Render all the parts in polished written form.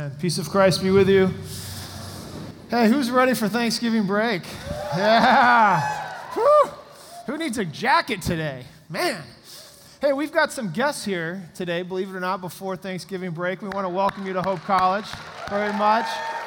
Amen. Peace of Christ be with you. Hey, who's ready for Thanksgiving break? Yeah. Whew. Who needs a jacket today? Man. Hey, we've got some guests here today, believe it or not, before Thanksgiving break. We want to welcome you to Hope College very much.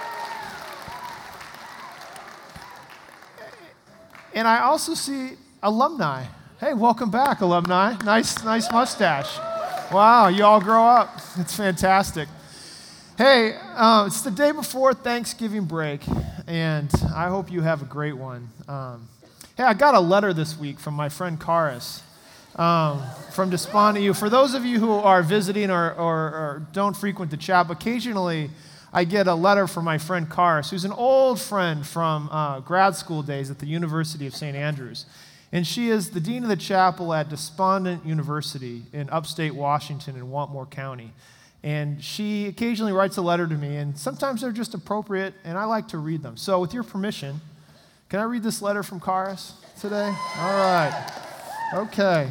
And I also see alumni. Hey, welcome back, alumni. Nice mustache. Wow, you all grow up. It's fantastic. Hey, it's the day before Thanksgiving break, and I hope you have a great one. Hey, I got a letter this week from my friend Karis from Despondent You. For those of you who are visiting or don't frequent the chapel, occasionally I get a letter from my friend Karis, who's an old friend from grad school days at the University of St. Andrews. And she is the dean of the chapel at Despondent University in upstate Washington in Wantmore County. And she occasionally writes a letter to me, and sometimes they're just appropriate, and I like to read them. So with your permission, can I read this letter from Karis today? All right. Okay.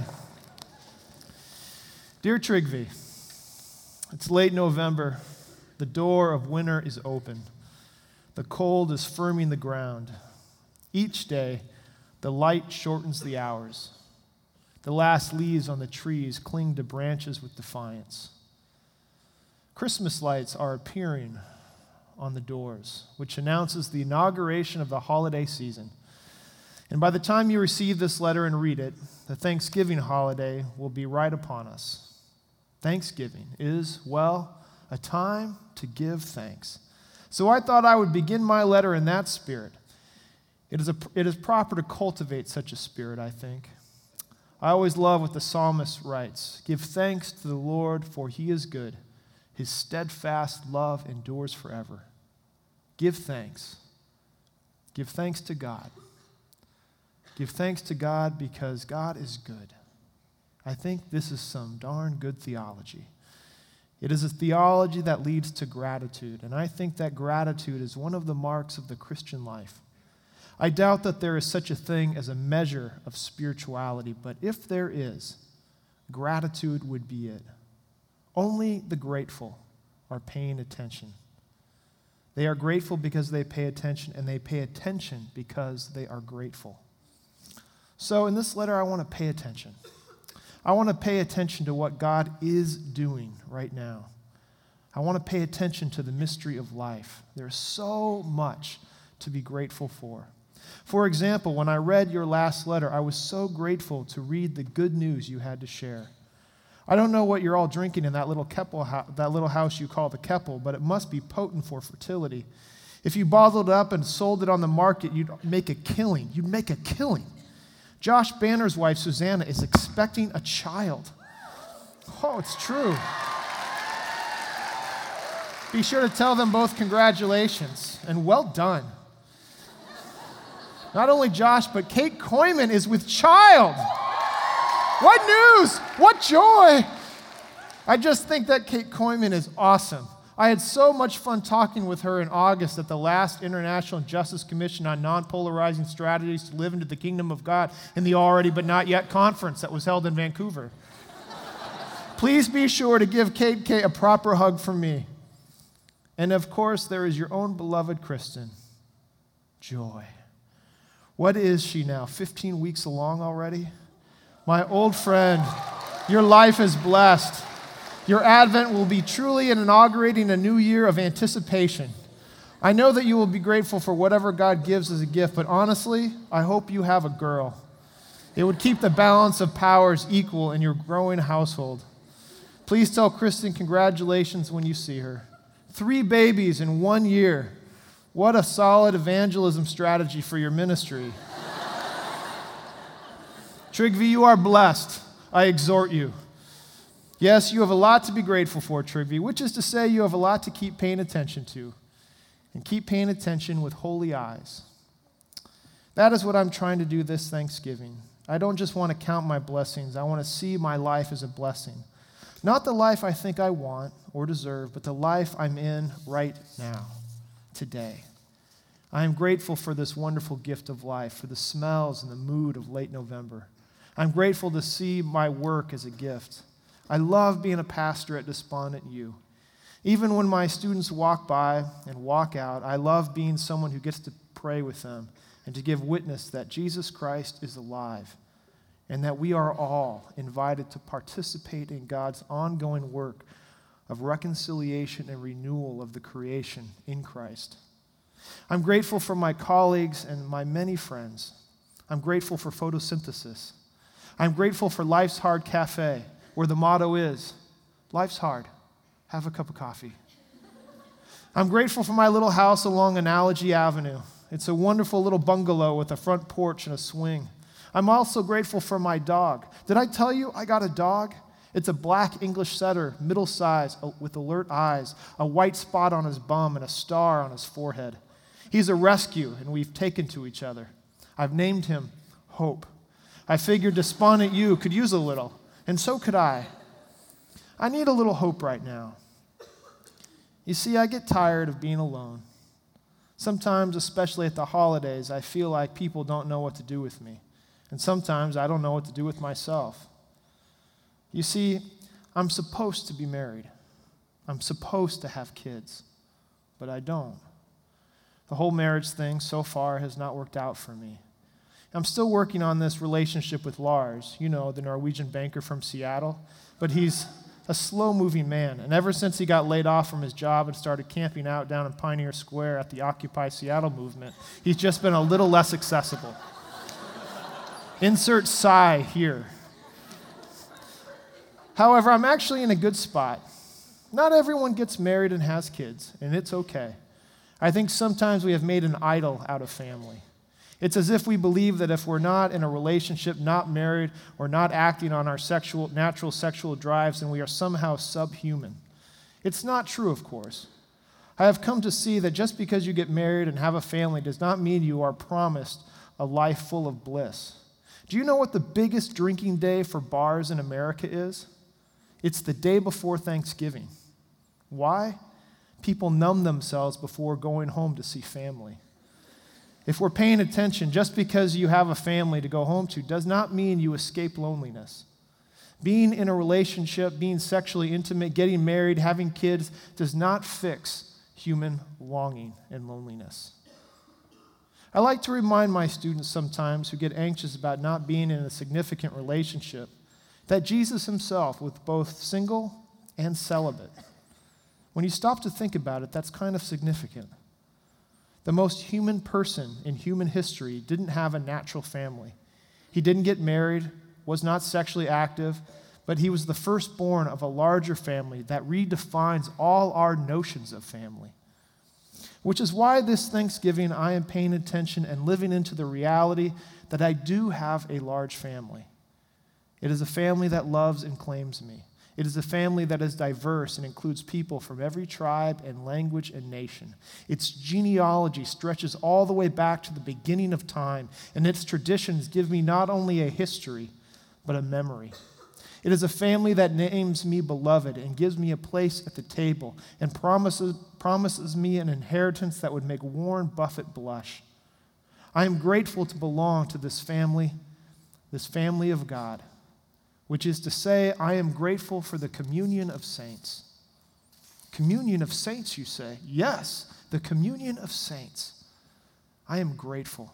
Dear Trygve, it's late November. The door of winter is open. The cold is firming the ground. Each day, the light shortens the hours. The last leaves on the trees cling to branches with defiance. Christmas lights are appearing on the doors, which announces the inauguration of the holiday season. And by the time you receive this letter and read it, the Thanksgiving holiday will be right upon us. Thanksgiving is, well, a time to give thanks. So I thought I would begin my letter in that spirit. It is proper to cultivate such a spirit, I think. I always love what the psalmist writes. Give thanks to the Lord, for he is good. His steadfast love endures forever. Give thanks. Give thanks to God. Give thanks to God because God is good. I think this is some darn good theology. It is a theology that leads to gratitude, and I think that gratitude is one of the marks of the Christian life. I doubt that there is such a thing as a measure of spirituality, but if there is, gratitude would be it. Only the grateful are paying attention. They are grateful because they pay attention, and they pay attention because they are grateful. So in this letter, I want to pay attention. I want to pay attention to what God is doing right now. I want to pay attention to the mystery of life. There's so much to be grateful for. For example, when I read your last letter, I was so grateful to read the good news you had to share. I don't know what you're all drinking in that little house you call the Keppel, but it must be potent for fertility. If you bottled it up and sold it on the market, you'd make a killing. You'd make a killing. Josh Banner's wife, Susanna, is expecting a child. Oh, it's true. Be sure to tell them both congratulations and well done. Not only Josh, but Kate Koyman is with child. What news? What joy? I just think that Kate Koyman is awesome. I had so much fun talking with her in August at the last International Justice Commission on Non-Polarizing Strategies to Live into the Kingdom of God in the Already But Not Yet conference that was held in Vancouver. Please be sure to give Kate K a proper hug from me. And of course, there is your own beloved Kristen. Joy. What is she now, 15 weeks along already? My old friend, your life is blessed. Your advent will be truly inaugurating a new year of anticipation. I know that you will be grateful for whatever God gives as a gift, but honestly, I hope you have a girl. It would keep the balance of powers equal in your growing household. Please tell Kristen congratulations when you see her. 3 babies in 1 year. What a solid evangelism strategy for your ministry. Trygve, you are blessed. I exhort you. Yes, you have a lot to be grateful for, Trygve, which is to say you have a lot to keep paying attention to. And keep paying attention with holy eyes. That is what I'm trying to do this Thanksgiving. I don't just want to count my blessings. I want to see my life as a blessing. Not the life I think I want or deserve, but the life I'm in right now, today. I am grateful for this wonderful gift of life, for the smells and the mood of late November. I'm grateful to see my work as a gift. I love being a pastor at Despondent You. Even when my students walk by and walk out, I love being someone who gets to pray with them and to give witness that Jesus Christ is alive and that we are all invited to participate in God's ongoing work of reconciliation and renewal of the creation in Christ. I'm grateful for my colleagues and my many friends. I'm grateful for photosynthesis. I'm grateful for Life's Hard Cafe, where the motto is, life's hard, have a cup of coffee. I'm grateful for my little house along Analogy Avenue. It's a wonderful little bungalow with a front porch and a swing. I'm also grateful for my dog. Did I tell you I got a dog? It's a black English setter, middle size, with alert eyes, a white spot on his bum, and a star on his forehead. He's a rescue, and we've taken to each other. I've named him Hope. I figured despondent you could use a little, and so could I. I need a little hope right now. You see, I get tired of being alone. Sometimes, especially at the holidays, I feel like people don't know what to do with me. And sometimes I don't know what to do with myself. You see, I'm supposed to be married. I'm supposed to have kids, but I don't. The whole marriage thing so far has not worked out for me. I'm still working on this relationship with Lars, you know, the Norwegian banker from Seattle, but he's a slow-moving man, and ever since he got laid off from his job and started camping out down in Pioneer Square at the Occupy Seattle movement, he's just been a little less accessible. Insert sigh here. However, I'm actually in a good spot. Not everyone gets married and has kids, and it's okay. I think sometimes we have made an idol out of family. It's as if we believe that if we're not in a relationship, not married, or not acting on our natural sexual drives, then we are somehow subhuman. It's not true, of course. I have come to see that just because you get married and have a family does not mean you are promised a life full of bliss. Do you know what the biggest drinking day for bars in America is? It's the day before Thanksgiving. Why? People numb themselves before going home to see family. If we're paying attention, just because you have a family to go home to does not mean you escape loneliness. Being in a relationship, being sexually intimate, getting married, having kids does not fix human longing and loneliness. I like to remind my students sometimes who get anxious about not being in a significant relationship that Jesus himself was both single and celibate. When you stop to think about it, that's kind of significant. The most human person in human history didn't have a natural family. He didn't get married, was not sexually active, but he was the firstborn of a larger family that redefines all our notions of family. Which is why this Thanksgiving I am paying attention and living into the reality that I do have a large family. It is a family that loves and claims me. It is a family that is diverse and includes people from every tribe and language and nation. Its genealogy stretches all the way back to the beginning of time, and its traditions give me not only a history, but a memory. It is a family that names me beloved and gives me a place at the table and promises me an inheritance that would make Warren Buffett blush. I am grateful to belong to this family of God, which is to say, I am grateful for the communion of saints. Communion of saints, you say? Yes, the communion of saints. I am grateful.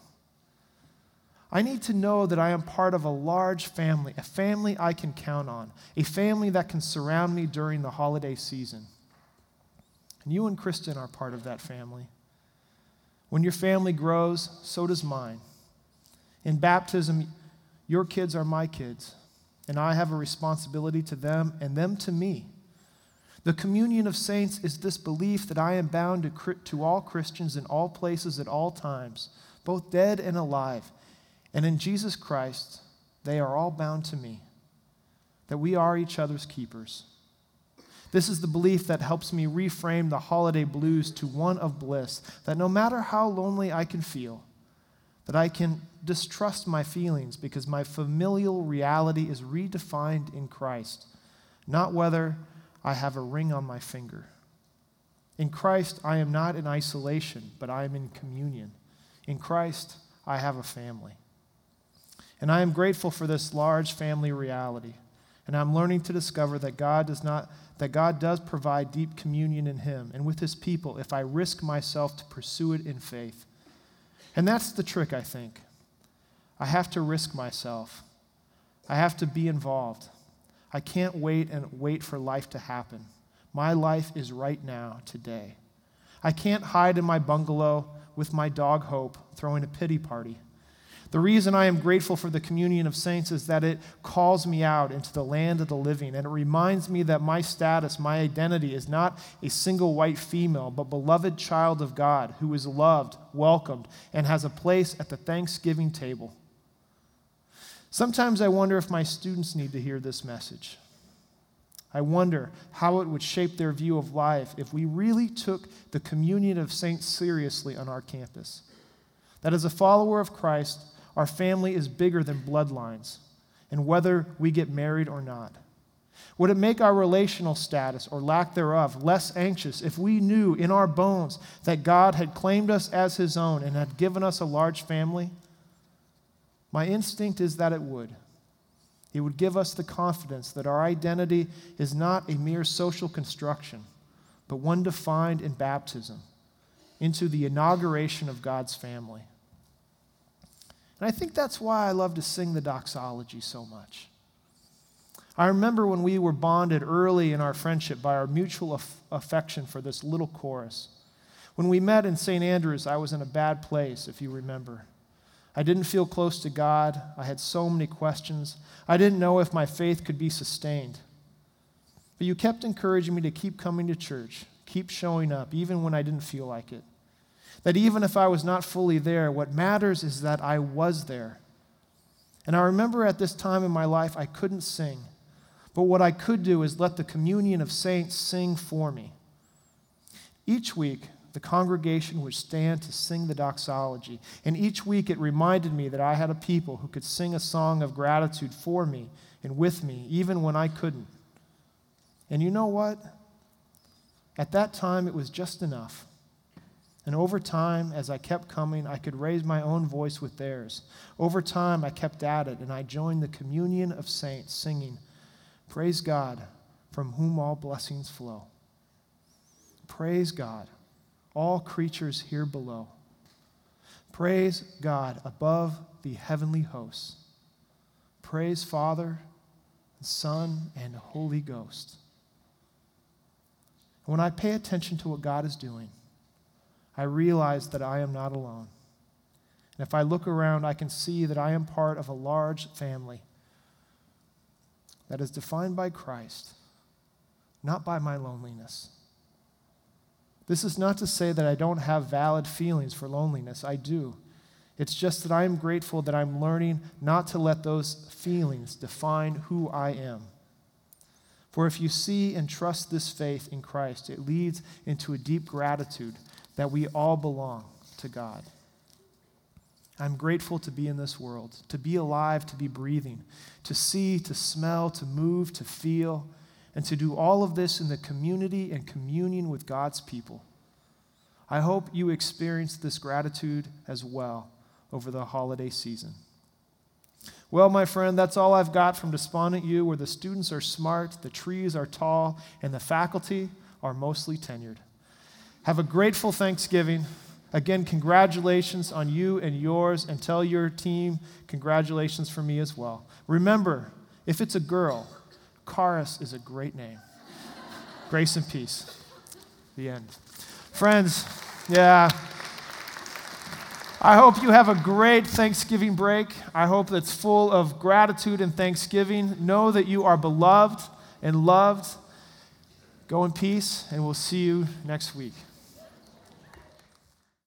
I need to know that I am part of a large family, a family I can count on, a family that can surround me during the holiday season. And you and Kristen are part of that family. When your family grows, so does mine. In baptism, your kids are my kids, and I have a responsibility to them and them to me. The communion of saints is this belief that I am bound to all Christians in all places at all times, both dead and alive. And in Jesus Christ, they are all bound to me, that we are each other's keepers. This is the belief that helps me reframe the holiday blues to one of bliss, that no matter how lonely I can feel, that I can distrust my feelings because my familial reality is redefined in Christ, not whether I have a ring on my finger. In Christ, I am not in isolation, but I am in communion. In Christ, I have a family. And I am grateful for this large family reality. And I'm learning to discover that God does provide deep communion in him and with his people if I risk myself to pursue it in faith. And that's the trick, I think. I have to risk myself. I have to be involved. I can't wait for life to happen. My life is right now, today. I can't hide in my bungalow with my dog Hope throwing a pity party. The reason I am grateful for the communion of saints is that it calls me out into the land of the living, and it reminds me that my status, my identity is not a single white female, but beloved child of God who is loved, welcomed, and has a place at the Thanksgiving table. Sometimes I wonder if my students need to hear this message. I wonder how it would shape their view of life if we really took the communion of saints seriously on our campus. That as a follower of Christ, our family is bigger than bloodlines and whether we get married or not. Would it make our relational status or lack thereof less anxious if we knew in our bones that God had claimed us as his own and had given us a large family? My instinct is that it would. It would give us the confidence that our identity is not a mere social construction, but one defined in baptism into the inauguration of God's family. And I think that's why I love to sing the doxology so much. I remember when we were bonded early in our friendship by our mutual affection for this little chorus. When we met in St. Andrews, I was in a bad place, if you remember. I didn't feel close to God. I had so many questions. I didn't know if my faith could be sustained. But you kept encouraging me to keep coming to church, keep showing up, even when I didn't feel like it. That even if I was not fully there, what matters is that I was there. And I remember at this time in my life, I couldn't sing. But what I could do is let the communion of saints sing for me. Each week, the congregation would stand to sing the doxology. And each week it reminded me that I had a people who could sing a song of gratitude for me and with me, even when I couldn't. And you know what? At that time, it was just enough. And over time, as I kept coming, I could raise my own voice with theirs. Over time, I kept at it, and I joined the communion of saints, singing, "Praise God, from whom all blessings flow. Praise God, all creatures here below. Praise God above the heavenly hosts. Praise Father, Son, and Holy Ghost." When I pay attention to what God is doing, I realize that I am not alone. And if I look around, I can see that I am part of a large family that is defined by Christ, not by my loneliness. This is not to say that I don't have valid feelings for loneliness. I do. It's just that I am grateful that I'm learning not to let those feelings define who I am. For if you see and trust this faith in Christ, it leads into a deep gratitude that we all belong to God. I'm grateful to be in this world, to be alive, to be breathing, to see, to smell, to move, to feel, and to do all of this in the community and communion with God's people. I hope you experience this gratitude as well over the holiday season. Well, my friend, that's all I've got from Despondent U, where the students are smart, the trees are tall, and the faculty are mostly tenured. Have a grateful Thanksgiving. Again, congratulations on you and yours, and tell your team congratulations from me as well. Remember, if it's a girl, Karis is a great name. Grace and peace. The end. Friends, I hope you have a great Thanksgiving break. I hope that's full of gratitude and thanksgiving. Know that you are beloved and loved. Go in peace, and we'll see you next week.